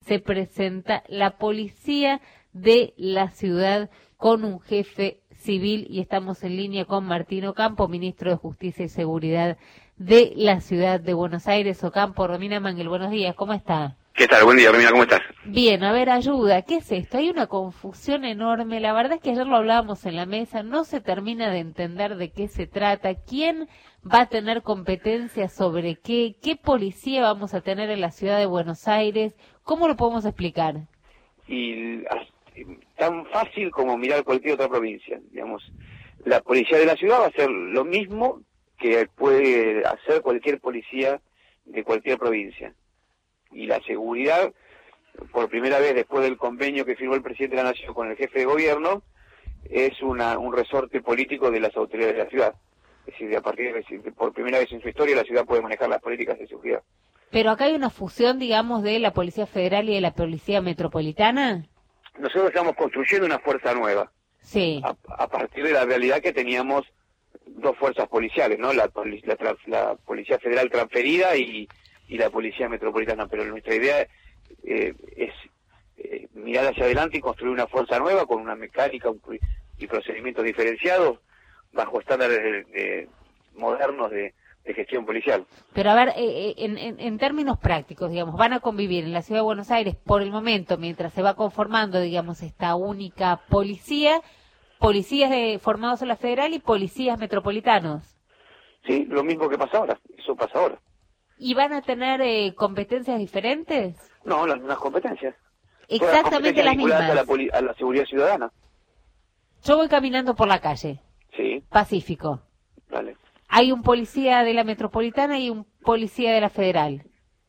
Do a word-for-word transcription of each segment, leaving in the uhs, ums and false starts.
se presenta la policía de la ciudad con un jefe civil y estamos en línea con Martín Ocampo, ministro de Justicia y Seguridad de la ciudad de Buenos Aires. Ocampo, Romina Mangel, buenos días, ¿cómo está? ¿Qué tal? Buen día, Romina, ¿cómo estás? Bien, a ver, ayuda, ¿qué es esto? Hay una confusión enorme, la verdad es que ayer lo hablábamos en la mesa, no se termina de entender de qué se trata, quién va a tener competencia sobre qué, qué policía vamos a tener en la ciudad de Buenos Aires, ¿cómo lo podemos explicar? Y tan fácil como mirar cualquier otra provincia, digamos, la policía de la ciudad va a hacer lo mismo que puede hacer cualquier policía de cualquier provincia. Y la seguridad, por primera vez después del convenio que firmó el presidente de la Nación con el jefe de gobierno, es una, un resorte político de las autoridades de la ciudad. Es decir, a partir de, por primera vez en su historia, la ciudad puede manejar las políticas de seguridad. Pero acá hay una fusión, digamos, de la Policía Federal y de la Policía Metropolitana. Nosotros estamos construyendo una fuerza nueva. Sí. A, a partir de la realidad que teníamos dos fuerzas policiales, ¿no? La, la, la Policía Federal transferida y, y la Policía Metropolitana. Pero nuestra idea eh, es eh, mirar hacia adelante y construir una fuerza nueva con una mecánica un, y procedimientos diferenciados bajo estándares eh, modernos de, de gestión policial. Pero a ver, eh, en, en, en términos prácticos, digamos, van a convivir en la ciudad de Buenos Aires por el momento, mientras se va conformando, digamos, esta única policía, policías de, formados en la federal y policías metropolitanos. Sí, lo mismo que pasa ahora, eso pasa ahora. ¿Y van a tener eh, competencias diferentes? No, las mismas competencias. Exactamente las, las mismas. A la, poli a la seguridad ciudadana. Yo voy caminando por la calle. Sí. Pacífico. Vale. Hay un policía de la metropolitana y un policía de la federal.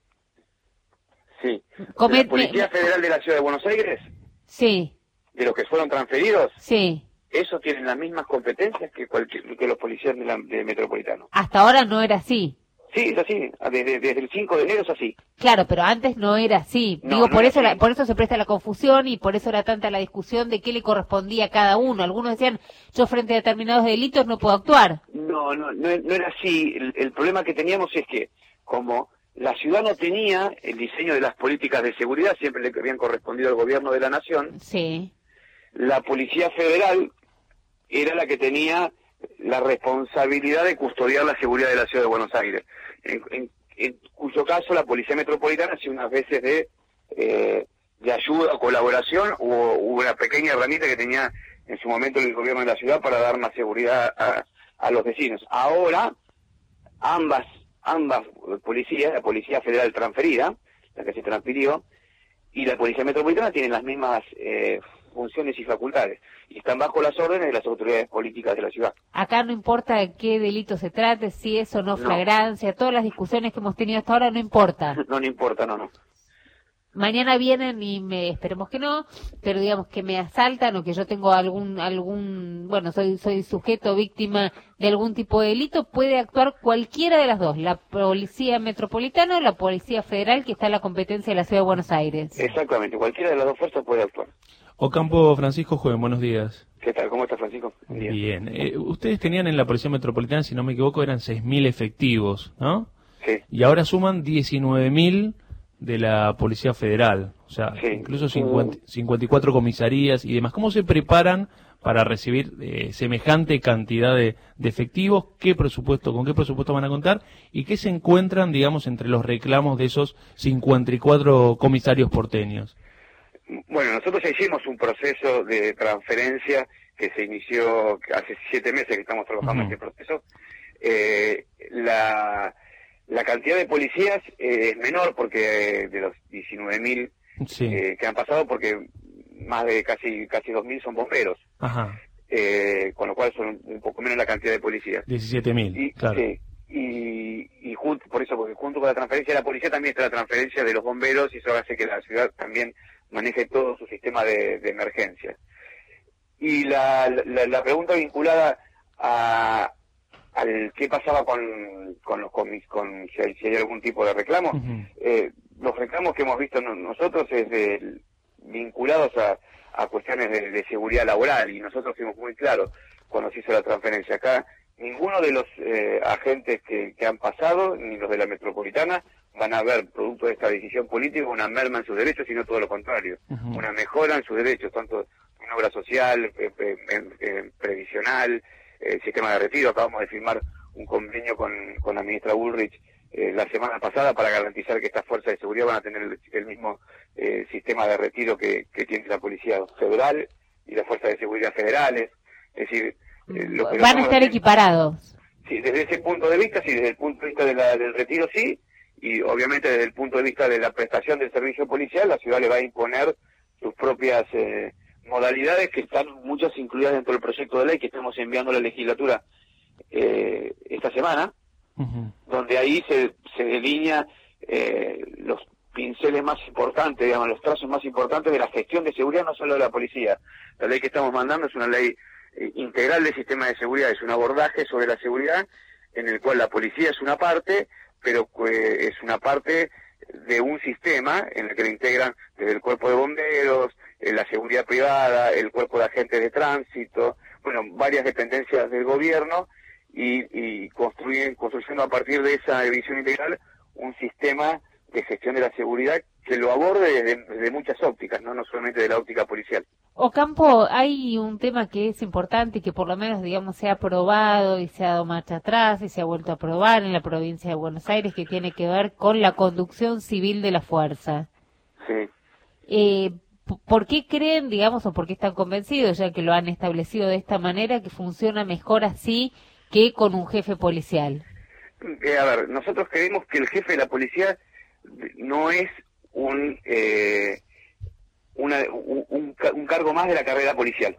Sí. Comet... ¿La Policía Federal de la Ciudad de Buenos Aires? Sí. ¿De los que fueron transferidos? Sí. Esos tienen las mismas competencias que cualquier, que los policías de la, de metropolitano. Hasta ahora no era así. Sí, es así. Desde, desde el cinco de enero es así. Claro, pero antes no era así. No, Digo, no por eso la, la, por eso se presta la confusión y por eso era tanta la discusión de qué le correspondía a cada uno. Algunos decían, yo frente a determinados delitos no puedo actuar. No, no, no, no era así. El, el problema que teníamos es que, como la ciudad no tenía el diseño de las políticas de seguridad, siempre le habían correspondido al gobierno de la nación. Sí. La Policía Federal era la que tenía la responsabilidad de custodiar la seguridad de la ciudad de Buenos Aires, en, en, en cuyo caso la Policía Metropolitana hacía unas veces de, eh, de ayuda o colaboración, o hubo una pequeña herramienta que tenía en su momento el gobierno de la ciudad para dar más seguridad a, a los vecinos. Ahora, ambas, ambas policías, la Policía Federal transferida, la que se transfirió, y la Policía Metropolitana tienen las mismas eh, funciones y facultades, y están bajo las órdenes de las autoridades políticas de la ciudad. Acá no importa de qué delito se trate, si es o no flagrancia, no. Todas las discusiones que hemos tenido hasta ahora no importa. No, no importa, no, no. Mañana vienen y me, esperemos que no, pero digamos que me asaltan o que yo tengo algún, algún, bueno, soy, soy sujeto, víctima de algún tipo de delito, puede actuar cualquiera de las dos, la Policía Metropolitana o la Policía Federal que está en la competencia de la Ciudad de Buenos Aires. Exactamente, cualquiera de las dos fuerzas puede actuar. Ocampo, Francisco Joven, buenos días. ¿Qué tal? ¿Cómo está, Francisco? Bien. Bien. Eh, ustedes tenían en la Policía Metropolitana, si no me equivoco, eran seis mil efectivos, ¿no? Sí. Y ahora suman diecinueve mil de la Policía Federal, o sea, sí. incluso cincuenta, cincuenta y cuatro comisarías y demás. ¿Cómo se preparan para recibir eh, semejante cantidad de, de efectivos? ¿Qué presupuesto, con qué presupuesto van a contar? ¿Y qué se encuentran, digamos, entre los reclamos de esos cincuenta y cuatro comisarios porteños? Bueno, nosotros ya hicimos un proceso de transferencia que se inició hace siete meses que estamos trabajando en uh-huh. este proceso. Eh, la... La cantidad de policías eh, es menor porque eh, de los diecinueve mil sí. eh, que han pasado, porque más de casi casi dos mil son bomberos. Ajá. Eh, con lo cual son un poco menos la cantidad de policías. diecisiete mil, claro. Sí, y, y junto, por eso, porque junto con la transferencia de la policía también está la transferencia de los bomberos y eso hace que la ciudad también maneje todo su sistema de, de emergencia. Y la, la, la pregunta vinculada a... al qué pasaba con con los comis, con si hay, si hay algún tipo de reclamo. Uh-huh. eh, los reclamos que hemos visto no, nosotros es de, vinculados a, a cuestiones de, de seguridad laboral, y nosotros fuimos muy claros cuando se hizo la transferencia. Acá ninguno de los eh, agentes que, que han pasado, ni los de la metropolitana, van a ver, producto de esta decisión política, una merma en sus derechos, sino todo lo contrario, uh-huh. una mejora en sus derechos, tanto en obra social, eh, eh, eh, previsional, eh, sistema de retiro. Acabamos de firmar un convenio con, con la ministra Bullrich eh, la semana pasada para garantizar que estas fuerzas de seguridad van a tener el, el mismo eh, sistema de retiro que, que tiene la Policía Federal y las fuerzas de seguridad federales. Es decir, eh, lo que van a estar equiparados. Sí, desde ese punto de vista, sí, desde el punto de vista de la, del retiro, sí, y obviamente desde el punto de vista de la prestación del servicio policial, la ciudad le va a imponer sus propias eh, modalidades, que están muchas incluidas dentro del proyecto de ley que estamos enviando a la legislatura eh, esta semana, uh-huh. donde ahí se, se delinea eh, los pinceles más importantes, digamos, los trazos más importantes de la gestión de seguridad, no solo de la policía. La ley que estamos mandando es una ley eh, integral del sistema de seguridad, es un abordaje sobre la seguridad en el cual la policía es una parte, pero eh, es una parte de un sistema en el que le integran desde el cuerpo de bomberos, eh, la seguridad privada, el cuerpo de agentes de tránsito, bueno, varias dependencias del gobierno, y, y construyen, construyendo a partir de esa visión integral un sistema de gestión de la seguridad que lo aborde desde, desde muchas ópticas, no no solamente de la óptica policial. Ocampo, hay un tema que es importante y que por lo menos, digamos, se ha aprobado y se ha dado marcha atrás y se ha vuelto a aprobar en la provincia de Buenos Aires, que tiene que ver con la conducción civil de la fuerza. Sí. Eh, ¿Por qué creen, digamos, o por qué están convencidos, ya que lo han establecido de esta manera, que funciona mejor así que con un jefe policial? Eh, a ver, nosotros creemos que el jefe de la policía no es un, eh, una, un, un, un cargo más de la carrera policial.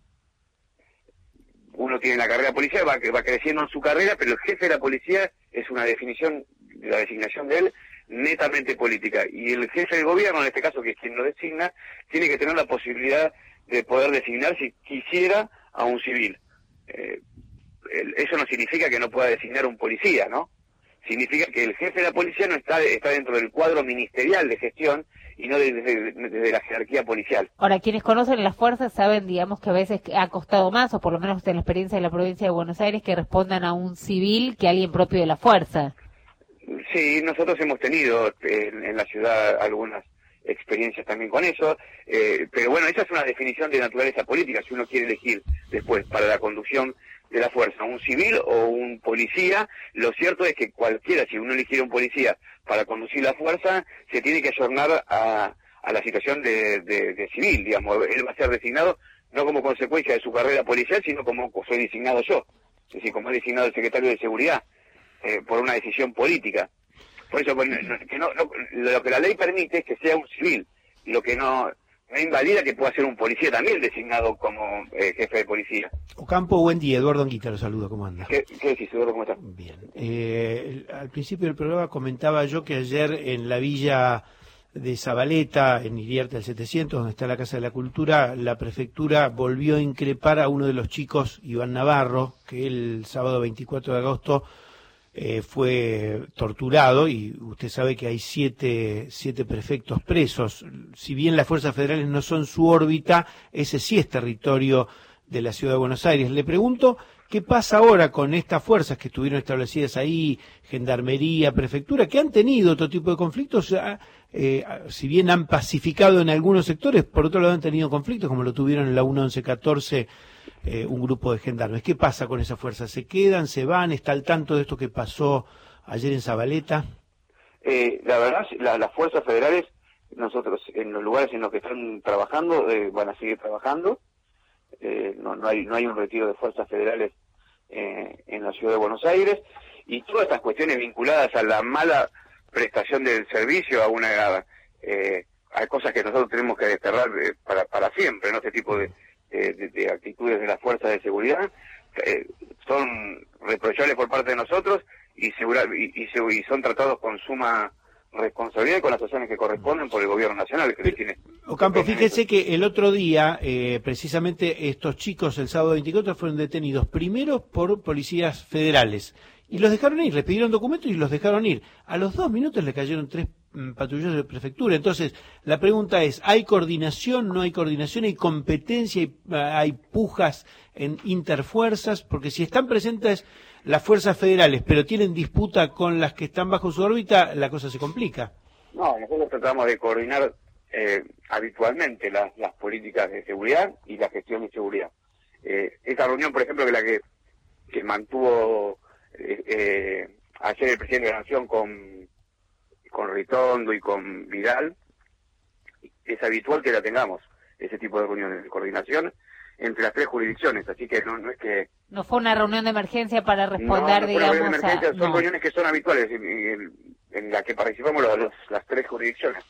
Uno tiene la carrera policial, va, va creciendo en su carrera, pero el jefe de la policía es una definición, la designación de él, netamente política. Y el jefe del gobierno, en este caso, que es quien lo designa, tiene que tener la posibilidad de poder designar, si quisiera, a un civil. Eh, el, eso no significa que no pueda designar un policía, ¿no? Significa que el jefe de la policía no está, está dentro del cuadro ministerial de gestión y no desde de, de, de la jerarquía policial. Ahora, quienes conocen las fuerzas saben, digamos, que a veces ha costado más, o por lo menos en la experiencia de la provincia de Buenos Aires, que respondan a un civil que a alguien propio de la fuerza. Sí, nosotros hemos tenido en, en la ciudad algunas experiencias también con eso, eh, pero bueno, esa es una definición de naturaleza política. Si uno quiere elegir después para la conducción de la fuerza un civil o un policía, lo cierto es que cualquiera, si uno eligiera un policía para conducir la fuerza, se tiene que ayornar a, a la situación de, de, de civil, digamos. Él va a ser designado no como consecuencia de su carrera policial, sino como soy designado yo, es decir, como es designado el secretario de Seguridad, eh, por una decisión política. Por eso, bueno, que no, no, lo que la ley permite es que sea un civil, lo que no... no invalida que pueda ser un policía también designado como eh, jefe de policía. Ocampo, buen día. Eduardo Anguita lo saludo. ¿Cómo anda? ¿Qué, qué decís, Eduardo? ¿Cómo estás? Bien. Eh, al principio del programa comentaba yo que ayer en la villa de Zabaleta, en Iriarte al setecientos, donde está la Casa de la Cultura, la prefectura volvió a increpar a uno de los chicos, Iván Navarro, que el sábado veinticuatro de agosto Eh, fue torturado, y usted sabe que hay siete, siete prefectos presos. Si bien las fuerzas federales no son su órbita, ese sí es territorio de la ciudad de Buenos Aires. Le pregunto, ¿qué pasa ahora con estas fuerzas que estuvieron establecidas ahí, gendarmería, prefectura, que han tenido otro tipo de conflictos? Eh, si bien han pacificado en algunos sectores, por otro lado han tenido conflictos, como lo tuvieron en la uno once catorce, eh, un grupo de gendarmes. ¿Qué pasa con esas fuerzas? ¿Se quedan, se van? ¿Está al tanto de esto que pasó ayer en Zabaleta? Eh, la verdad, la, las fuerzas federales, nosotros en los lugares en los que están trabajando, eh, van a seguir trabajando. Eh, no, no hay no hay un retiro de fuerzas federales eh, en la ciudad de Buenos Aires, y todas estas cuestiones vinculadas a la mala prestación del servicio, a una eh, a cosas que nosotros tenemos que desterrar eh, para para siempre, ¿no? Este tipo de, de, de, de actitudes de las fuerzas de seguridad eh, son reprochables por parte de nosotros y, segura, y, y, y son tratados con suma responsabilidad y con las acciones que corresponden por el gobierno nacional que tiene. Ocampo, fíjese que el otro día, eh, precisamente estos chicos el sábado veinticuatro fueron detenidos primero por policías federales y los dejaron ir, les pidieron documentos y los dejaron ir. A los dos minutos le cayeron tres mm, patrulleros de prefectura. Entonces, la pregunta es, ¿hay coordinación, no hay coordinación, hay competencia, hay, hay pujas en interfuerzas? Porque si están presentes las fuerzas federales, pero tienen disputa con las que están bajo su órbita, la cosa se complica. No, nosotros tratamos de coordinar eh, habitualmente las, las políticas de seguridad y la gestión de seguridad. Eh, esta reunión, por ejemplo, que la que, que mantuvo eh, eh, ayer el presidente de la Nación con, con Ritondo y con Vidal, es habitual que la tengamos, ese tipo de reuniones de coordinación entre las tres jurisdicciones, así que no, no es que... No fue una reunión de emergencia para responder, no, no digamos, fue una reunión de emergencia, a... son no. reuniones que son habituales en, en, en las que participamos los, los, las tres jurisdicciones.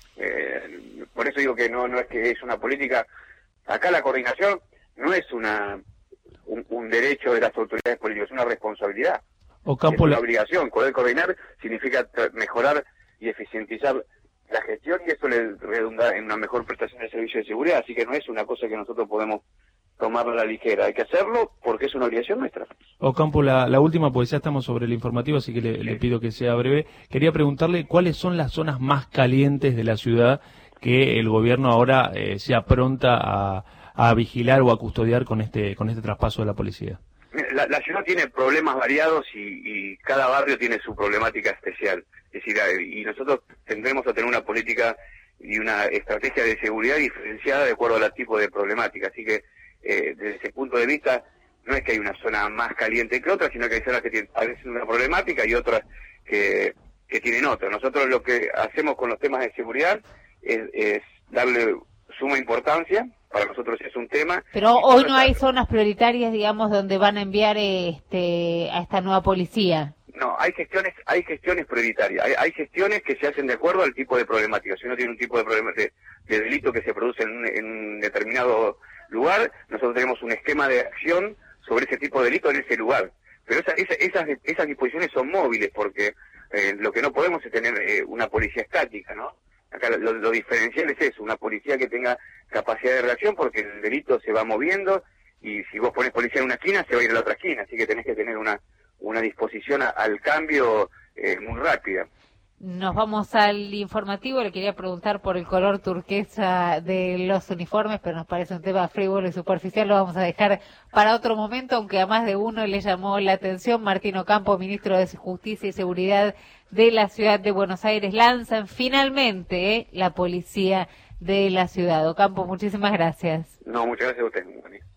Eh, por eso digo que no, no es que es una política... Acá la coordinación no es una un, un derecho de las autoridades políticas, es una responsabilidad. Ocampo, es una la... obligación. Poder coordinar significa mejorar y eficientizar la gestión y eso le redunda en una mejor prestación de servicio de seguridad, así que no es una cosa que nosotros podemos tomarlo a la ligera, hay que hacerlo porque es una obligación nuestra. Ocampo, la, la última, pues ya estamos sobre el informativo, así que le, sí. le pido que sea breve. Quería preguntarle cuáles son las zonas más calientes de la ciudad que el gobierno ahora eh, se apronta a, a vigilar o a custodiar con este con este traspaso de la policía. La, la ciudad tiene problemas variados y, y cada barrio tiene su problemática especial. Es decir, y nosotros tendremos a tener una política y una estrategia de seguridad diferenciada de acuerdo al tipo de problemática. Así que, eh, desde ese punto de vista, no es que hay una zona más caliente que otra, sino que hay zonas que tienen a veces una problemática y otras que, que tienen otra. Nosotros lo que hacemos con los temas de seguridad es, es darle suma importancia. Para nosotros es un tema. Pero hoy no hay zonas prioritarias, digamos, donde van a enviar este a esta nueva policía. No, hay gestiones, hay gestiones prioritarias, hay, hay gestiones que se hacen de acuerdo al tipo de problemática. Si uno tiene un tipo de problema de, de delito que se produce en un, en un determinado lugar, nosotros tenemos un esquema de acción sobre ese tipo de delito en ese lugar. Pero esa, esa, esas, esas disposiciones son móviles, porque eh, lo que no podemos es tener eh, una policía estática, ¿no? Acá lo, lo diferencial es eso, una policía que tenga capacidad de reacción, porque el delito se va moviendo y si vos pones policía en una esquina, se va a ir a la otra esquina, así que tenés que tener una una disposición a, al cambio eh, muy rápida. Nos vamos al informativo. Le quería preguntar por el color turquesa de los uniformes, pero nos parece un tema frívolo y superficial. Lo vamos a dejar para otro momento, aunque a más de uno le llamó la atención. Martín Ocampo, ministro de Justicia y Seguridad de la Ciudad de Buenos Aires, lanzan finalmente eh, la policía de la ciudad. Ocampo, muchísimas gracias. No, muchas gracias a usted.